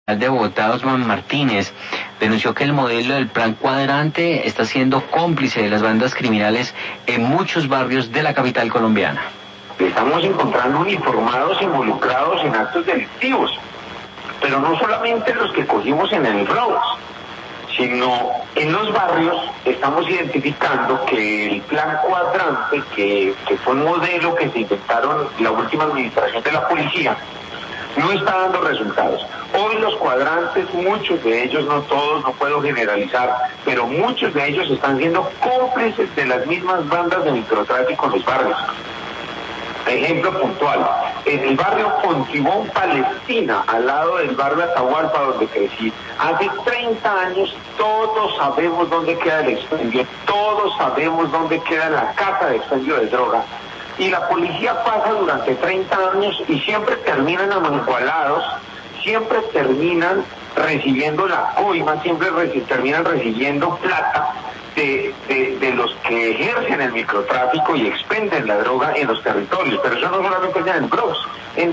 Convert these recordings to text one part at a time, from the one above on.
de Bogotá, Osman Martínez, denunció que el modelo del Plan Cuadrante está siendo cómplice de las bandas criminales en muchos barrios de la capital colombiana. Estamos encontrando uniformados involucrados en actos delictivos, pero no solamente los que cogimos en el Bronx, sino en los barrios estamos identificando que el Plan Cuadrante, que fue un modelo que se inventaron la última administración de la policía, no está dando resultados. Hoy los cuadrantes, muchos de ellos, no todos, no puedo generalizar, pero muchos de ellos están siendo cómplices de las mismas bandas de microtráfico en los barrios. Ejemplo puntual, en el barrio Fontibón, Palestina, al lado del barrio Atahualpa, donde crecí, hace 30 años todos sabemos dónde queda el expendio, todos sabemos dónde queda la casa de expendio de droga. Y la policía pasa durante 30 años y siempre terminan amangualados, siempre terminan recibiendo la coima, siempre terminan recibiendo plata de los que ejercen el microtráfico y expenden la droga en los territorios. Pero eso no solamente es en el Bronx, en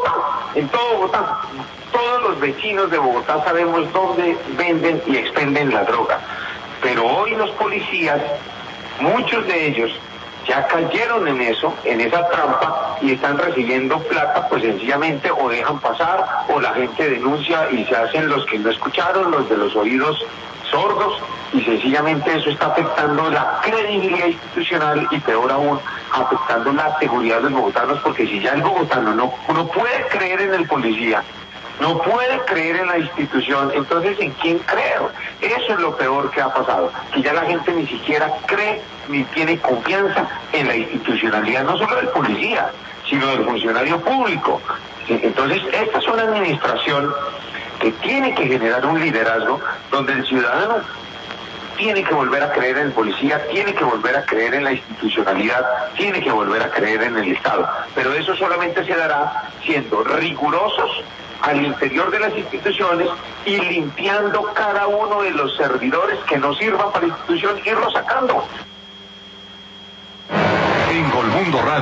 todo Bogotá. Todos los vecinos de Bogotá sabemos dónde venden y expenden la droga. Pero hoy los policías, muchos de ellos, ya cayeron en eso, en esa trampa, y están recibiendo plata, pues sencillamente o dejan pasar, o la gente denuncia y se hacen los que no escucharon, los de los oídos sordos, y sencillamente eso está afectando la credibilidad institucional y peor aún, afectando la seguridad de los bogotanos, porque si ya el bogotano no puede creer en el policía, no puede creer en la institución, entonces ¿en quién creo? Eso es lo peor que ha pasado, que ya la gente ni siquiera cree ni tiene confianza en la institucionalidad, no solo del policía, sino del funcionario público. Entonces, esta es una administración que tiene que generar un liderazgo donde el ciudadano tiene que volver a creer en el policía, tiene que volver a creer en la institucionalidad, tiene que volver a creer en el Estado. Pero eso solamente se dará siendo rigurosos al interior de las instituciones y limpiando cada uno de los servidores que no sirvan para la institución, irlos sacando. En Colmundo Radio.